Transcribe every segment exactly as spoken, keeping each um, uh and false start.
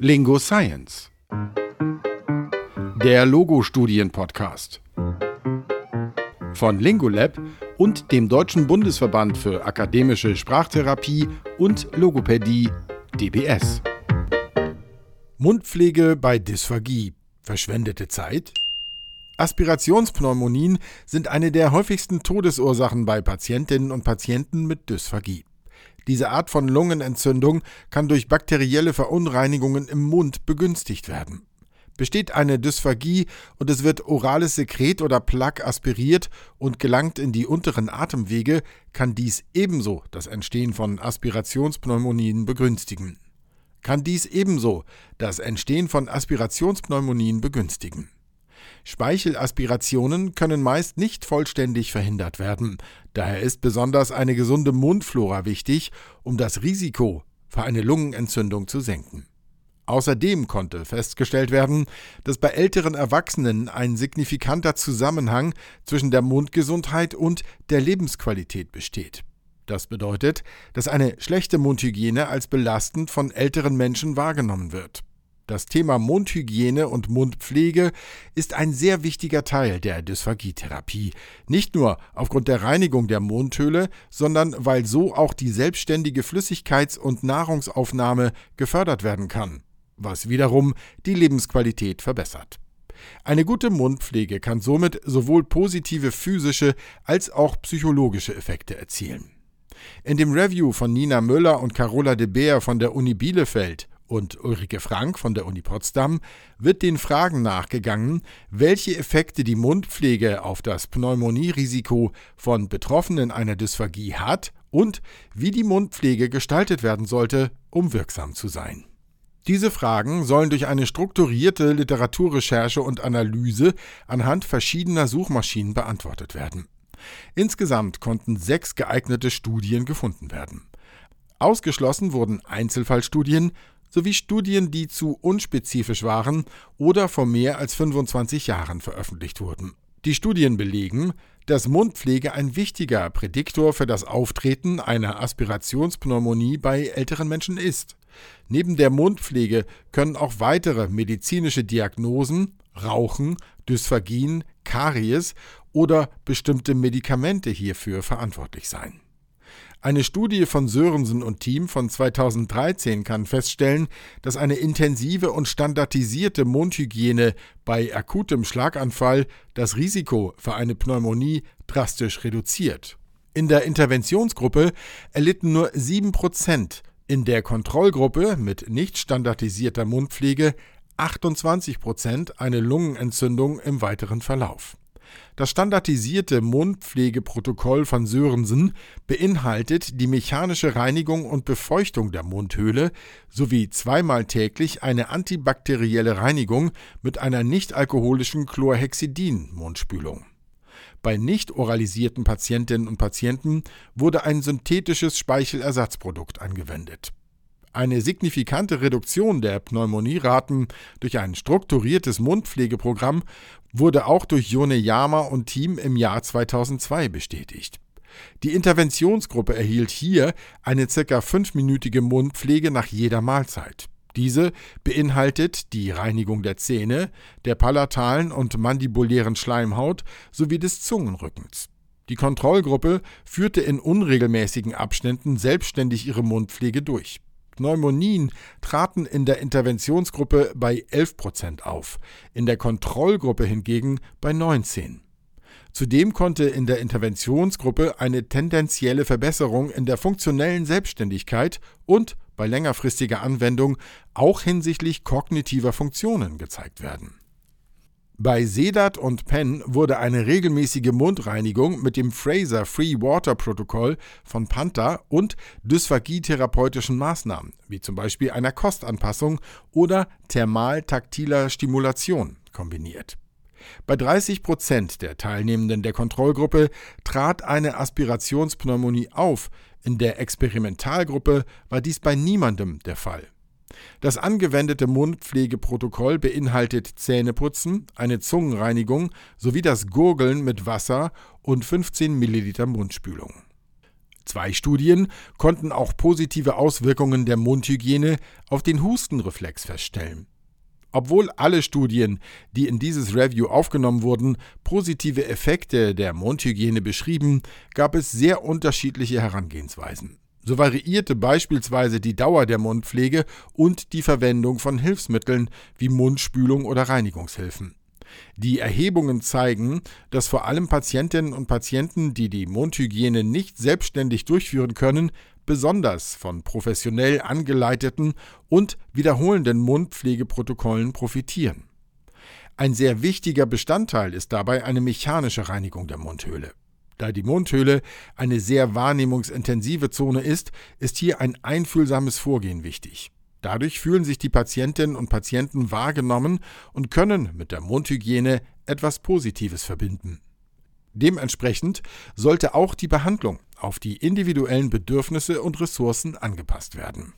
Lingo Science, der Logo-Studien-Podcast von Lingolab und dem Deutschen Bundesverband für akademische Sprachtherapie und Logopädie, D B S. Mundpflege bei Dysphagie. Verschwendete Zeit? Aspirationspneumonien sind eine der häufigsten Todesursachen bei Patientinnen und Patienten mit Dysphagie. Diese Art von Lungenentzündung kann durch bakterielle Verunreinigungen im Mund begünstigt werden. Besteht eine Dysphagie und es wird orales Sekret oder Plaque aspiriert und gelangt in die unteren Atemwege, kann dies ebenso das Entstehen von Aspirationspneumonien begünstigen. Kann dies ebenso das Entstehen von Aspirationspneumonien begünstigen. Speichelaspirationen können meist nicht vollständig verhindert werden. Daher ist besonders eine gesunde Mundflora wichtig, um das Risiko für eine Lungenentzündung zu senken. Außerdem konnte festgestellt werden, dass bei älteren Erwachsenen ein signifikanter Zusammenhang zwischen der Mundgesundheit und der Lebensqualität besteht. Das bedeutet, dass eine schlechte Mundhygiene als belastend von älteren Menschen wahrgenommen wird. Das Thema Mundhygiene und Mundpflege ist ein sehr wichtiger Teil der Dysphagietherapie. Nicht nur aufgrund der Reinigung der Mundhöhle, sondern weil so auch die selbstständige Flüssigkeits- und Nahrungsaufnahme gefördert werden kann, was wiederum die Lebensqualität verbessert. Eine gute Mundpflege kann somit sowohl positive physische als auch psychologische Effekte erzielen. In dem Review von Nina Müller und Carola de Beer von der Uni Bielefeld und Ulrike Frank von der Uni Potsdam wird den Fragen nachgegangen, welche Effekte die Mundpflege auf das Pneumonierisiko von Betroffenen einer Dysphagie hat und wie die Mundpflege gestaltet werden sollte, um wirksam zu sein. Diese Fragen sollen durch eine strukturierte Literaturrecherche und Analyse anhand verschiedener Suchmaschinen beantwortet werden. Insgesamt konnten sechs geeignete Studien gefunden werden. Ausgeschlossen wurden Einzelfallstudien sowie Studien, die zu unspezifisch waren oder vor mehr als fünfundzwanzig Jahren veröffentlicht wurden. Die Studien belegen, dass Mundpflege ein wichtiger Prädiktor für das Auftreten einer Aspirationspneumonie bei älteren Menschen ist. Neben der Mundpflege können auch weitere medizinische Diagnosen, Rauchen, Dysphagien, Karies oder bestimmte Medikamente hierfür verantwortlich sein. Eine Studie von Sörensen und Team von zweitausenddreizehn kann feststellen, dass eine intensive und standardisierte Mundhygiene bei akutem Schlaganfall das Risiko für eine Pneumonie drastisch reduziert. In der Interventionsgruppe erlitten nur sieben Prozent, in der Kontrollgruppe mit nicht standardisierter Mundpflege achtundzwanzig Prozent eine Lungenentzündung im weiteren Verlauf. Das standardisierte Mundpflegeprotokoll von Sörensen beinhaltet die mechanische Reinigung und Befeuchtung der Mundhöhle sowie zweimal täglich eine antibakterielle Reinigung mit einer nicht-alkoholischen Chlorhexidin-Mundspülung. Bei nicht oralisierten Patientinnen und Patienten wurde ein synthetisches Speichelersatzprodukt angewendet. Eine signifikante Reduktion der Pneumonieraten durch ein strukturiertes Mundpflegeprogramm wurde auch durch Yoneyama und Team im Jahr zweitausendzwei bestätigt. Die Interventionsgruppe erhielt hier eine ca. fünfminütige Mundpflege nach jeder Mahlzeit. Diese beinhaltet die Reinigung der Zähne, der palatalen und mandibulären Schleimhaut sowie des Zungenrückens. Die Kontrollgruppe führte in unregelmäßigen Abständen selbstständig ihre Mundpflege durch. Pneumonien traten in der Interventionsgruppe bei elf Prozent auf, in der Kontrollgruppe hingegen bei neunzehn. Zudem konnte in der Interventionsgruppe eine tendenzielle Verbesserung in der funktionellen Selbstständigkeit und bei längerfristiger Anwendung auch hinsichtlich kognitiver Funktionen gezeigt werden. Bei Sedat und Penn wurde eine regelmäßige Mundreinigung mit dem Fraser Free Water Protokoll von Panther und dysphagietherapeutischen Maßnahmen, wie zum Beispiel einer Kostanpassung oder thermal-taktiler Stimulation, kombiniert. Bei dreißig Prozent der Teilnehmenden der Kontrollgruppe trat eine Aspirationspneumonie auf, in der Experimentalgruppe war dies bei niemandem der Fall. Das angewendete Mundpflegeprotokoll beinhaltet Zähneputzen, eine Zungenreinigung sowie das Gurgeln mit Wasser und fünfzehn Milliliter Mundspülung. Zwei Studien konnten auch positive Auswirkungen der Mundhygiene auf den Hustenreflex feststellen. Obwohl alle Studien, die in dieses Review aufgenommen wurden, positive Effekte der Mundhygiene beschrieben, gab es sehr unterschiedliche Herangehensweisen. So variierte beispielsweise die Dauer der Mundpflege und die Verwendung von Hilfsmitteln wie Mundspülung oder Reinigungshilfen. Die Erhebungen zeigen, dass vor allem Patientinnen und Patienten, die die Mundhygiene nicht selbstständig durchführen können, besonders von professionell angeleiteten und wiederholenden Mundpflegeprotokollen profitieren. Ein sehr wichtiger Bestandteil ist dabei eine mechanische Reinigung der Mundhöhle. Da die Mundhöhle eine sehr wahrnehmungsintensive Zone ist, ist hier ein einfühlsames Vorgehen wichtig. Dadurch fühlen sich die Patientinnen und Patienten wahrgenommen und können mit der Mundhygiene etwas Positives verbinden. Dementsprechend sollte auch die Behandlung auf die individuellen Bedürfnisse und Ressourcen angepasst werden.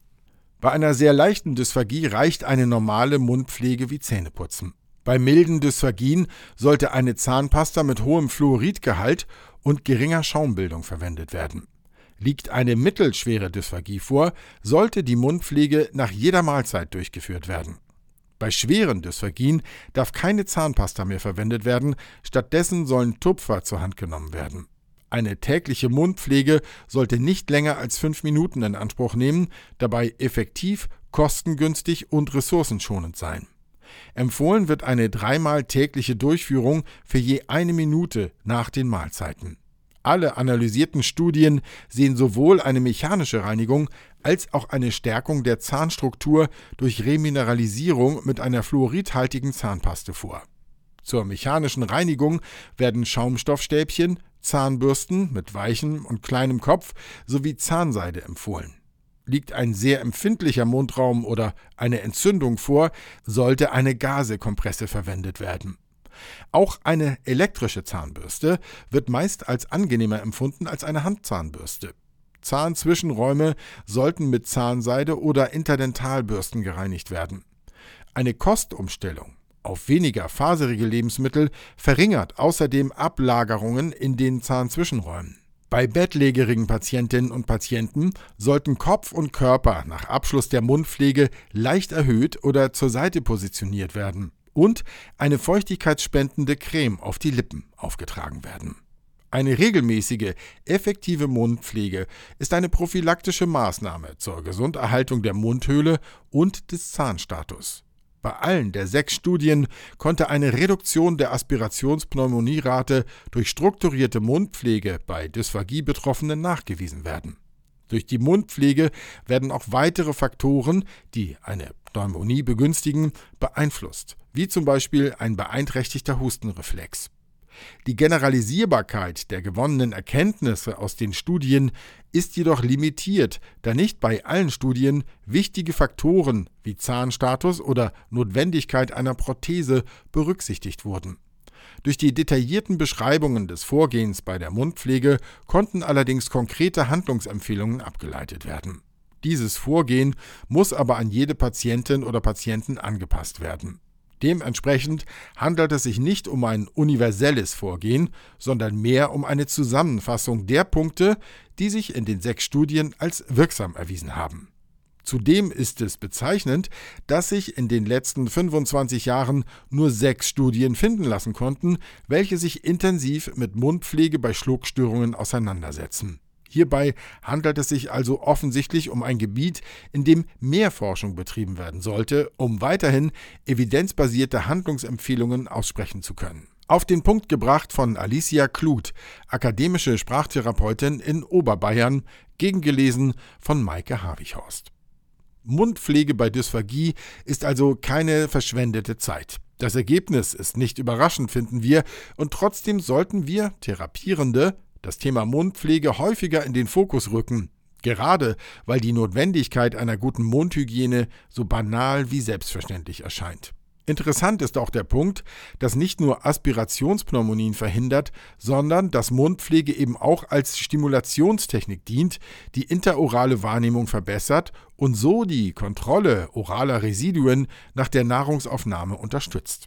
Bei einer sehr leichten Dysphagie reicht eine normale Mundpflege wie Zähneputzen. Bei milden Dysphagien sollte eine Zahnpasta mit hohem Fluoridgehalt und geringer Schaumbildung verwendet werden. Liegt eine mittelschwere Dysphagie vor, sollte die Mundpflege nach jeder Mahlzeit durchgeführt werden. Bei schweren Dysphagien darf keine Zahnpasta mehr verwendet werden, stattdessen sollen Tupfer zur Hand genommen werden. Eine tägliche Mundpflege sollte nicht länger als fünf Minuten in Anspruch nehmen, dabei effektiv, kostengünstig und ressourcenschonend sein. Empfohlen wird eine dreimal tägliche Durchführung für je eine Minute nach den Mahlzeiten. Alle analysierten Studien sehen sowohl eine mechanische Reinigung als auch eine Stärkung der Zahnstruktur durch Remineralisierung mit einer fluoridhaltigen Zahnpaste vor. Zur mechanischen Reinigung werden Schaumstoffstäbchen, Zahnbürsten mit weichem und kleinem Kopf sowie Zahnseide empfohlen. Liegt ein sehr empfindlicher Mundraum oder eine Entzündung vor, sollte eine Gasekompresse verwendet werden. Auch eine elektrische Zahnbürste wird meist als angenehmer empfunden als eine Handzahnbürste. Zahnzwischenräume sollten mit Zahnseide oder Interdentalbürsten gereinigt werden. Eine Kostumstellung auf weniger faserige Lebensmittel verringert außerdem Ablagerungen in den Zahnzwischenräumen. Bei bettlägerigen Patientinnen und Patienten sollten Kopf und Körper nach Abschluss der Mundpflege leicht erhöht oder zur Seite positioniert werden und eine feuchtigkeitsspendende Creme auf die Lippen aufgetragen werden. Eine regelmäßige, effektive Mundpflege ist eine prophylaktische Maßnahme zur Gesunderhaltung der Mundhöhle und des Zahnstatus. Bei allen der sechs Studien konnte eine Reduktion der Aspirationspneumonierate durch strukturierte Mundpflege bei Dysphagie-Betroffenen nachgewiesen werden. Durch die Mundpflege werden auch weitere Faktoren, die eine Pneumonie begünstigen, beeinflusst, wie zum Beispiel ein beeinträchtigter Hustenreflex. Die Generalisierbarkeit der gewonnenen Erkenntnisse aus den Studien ist jedoch limitiert, da nicht bei allen Studien wichtige Faktoren wie Zahnstatus oder Notwendigkeit einer Prothese berücksichtigt wurden. Durch die detaillierten Beschreibungen des Vorgehens bei der Mundpflege konnten allerdings konkrete Handlungsempfehlungen abgeleitet werden. Dieses Vorgehen muss aber an jede Patientin oder Patienten angepasst werden. Dementsprechend handelt es sich nicht um ein universelles Vorgehen, sondern mehr um eine Zusammenfassung der Punkte, die sich in den sechs Studien als wirksam erwiesen haben. Zudem ist es bezeichnend, dass sich in den letzten fünfundzwanzig Jahren nur sechs Studien finden lassen konnten, welche sich intensiv mit Mundpflege bei Schluckstörungen auseinandersetzen. Hierbei handelt es sich also offensichtlich um ein Gebiet, in dem mehr Forschung betrieben werden sollte, um weiterhin evidenzbasierte Handlungsempfehlungen aussprechen zu können. Auf den Punkt gebracht von Alicia Kluth, akademische Sprachtherapeutin in Oberbayern, gegengelesen von Maike Havichhorst. Mundpflege bei Dysphagie ist also keine verschwendete Zeit. Das Ergebnis ist nicht überraschend, finden wir, und trotzdem sollten wir Therapierende das Thema Mundpflege häufiger in den Fokus rücken, gerade weil die Notwendigkeit einer guten Mundhygiene so banal wie selbstverständlich erscheint. Interessant ist auch der Punkt, dass nicht nur Aspirationspneumonien verhindert, sondern dass Mundpflege eben auch als Stimulationstechnik dient, die interorale Wahrnehmung verbessert und so die Kontrolle oraler Residuen nach der Nahrungsaufnahme unterstützt.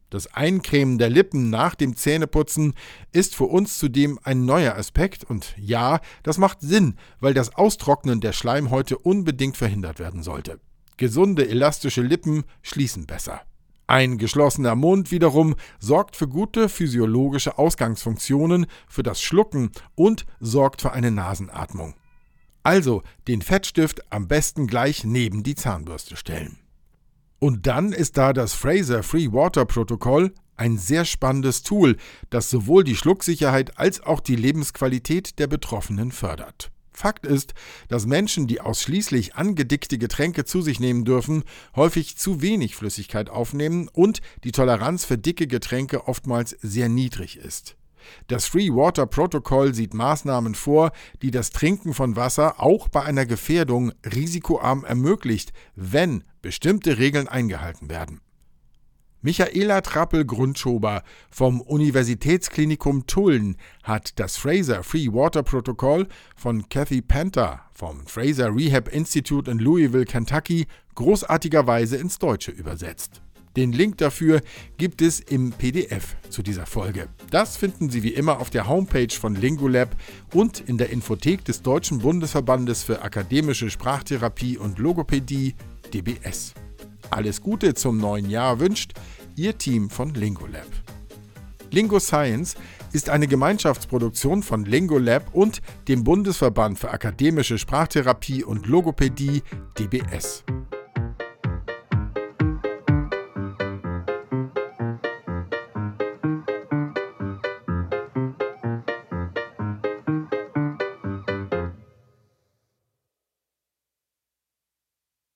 Das Eincremen der Lippen nach dem Zähneputzen ist für uns zudem ein neuer Aspekt und ja, das macht Sinn, weil das Austrocknen der Schleimhäute unbedingt verhindert werden sollte. Gesunde, elastische Lippen schließen besser. Ein geschlossener Mund wiederum sorgt für gute physiologische Ausgangsfunktionen, für das Schlucken und sorgt für eine Nasenatmung. Also den Fettstift am besten gleich neben die Zahnbürste stellen. Und dann ist da das Fraser Free Water Protokoll, ein sehr spannendes Tool, das sowohl die Schlucksicherheit als auch die Lebensqualität der Betroffenen fördert. Fakt ist, dass Menschen, die ausschließlich angedickte Getränke zu sich nehmen dürfen, häufig zu wenig Flüssigkeit aufnehmen und die Toleranz für dicke Getränke oftmals sehr niedrig ist. Das Free Water Protocol sieht Maßnahmen vor, die das Trinken von Wasser auch bei einer Gefährdung risikoarm ermöglicht, wenn bestimmte Regeln eingehalten werden. Michaela Trappel-Grundschober vom Universitätsklinikum Tulln hat das Fraser Free Water Protocol von Kathy Panther vom Fraser Rehab Institute in Louisville, Kentucky, großartigerweise ins Deutsche übersetzt. Den Link dafür gibt es im P D F zu dieser Folge. Das finden Sie wie immer auf der Homepage von Lingolab und in der Infothek des Deutschen Bundesverbandes für akademische Sprachtherapie und Logopädie, D B S. Alles Gute zum neuen Jahr wünscht Ihr Team von Lingolab. Lingo Science ist eine Gemeinschaftsproduktion von Lingolab und dem Bundesverband für akademische Sprachtherapie und Logopädie, D B S.